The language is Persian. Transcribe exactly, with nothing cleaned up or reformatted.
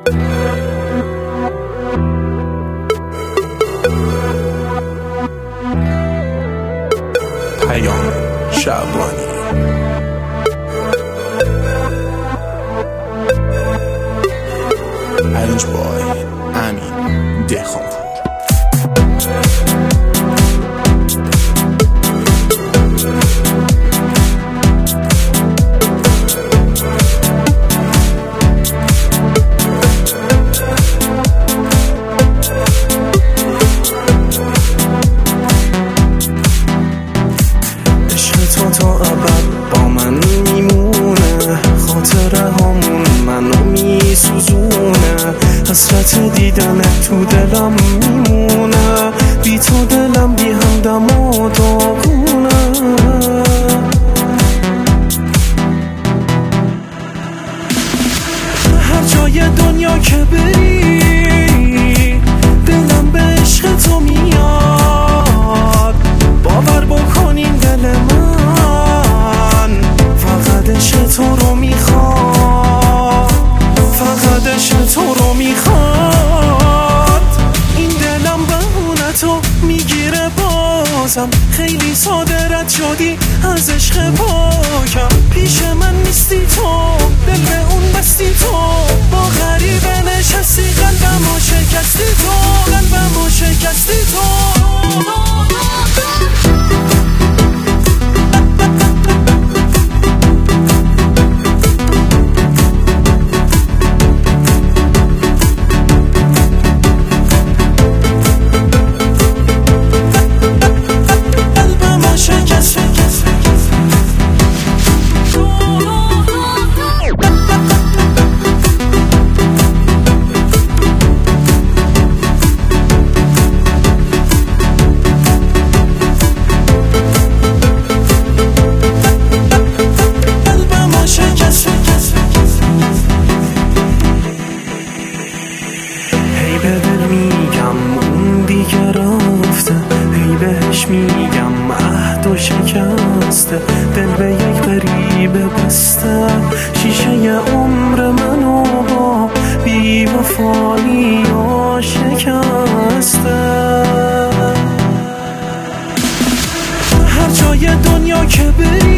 پیام شعبانی. ارنج بای امین دهخانپور. تا ابد با من میمونه، خاطره همون منو میسوزونه، حسرت دیدن تو دلم میمونه، بی تو دلم بی همدم و داغونه. هر جای دنیا که بری دلم به عشق تو میاد، باور بکنین دل من فقط عشق تو رو میخواد، فقط عشق تو رو میخواد. این دلم بهونه تو میگیره بازم، خیلی ساده رد شدی از عشق پاکم، پیش من نیستی تو، دل به اون بستی تو، با غریبه نشستی قلبمو شکستی تو، قلبمو شکستی تو. بهش میگم عهد و شکسته، دل به یک غریبه بسته، شیشه عمر منو با بی وفایی ها شکسته. هر جای دنیا که بری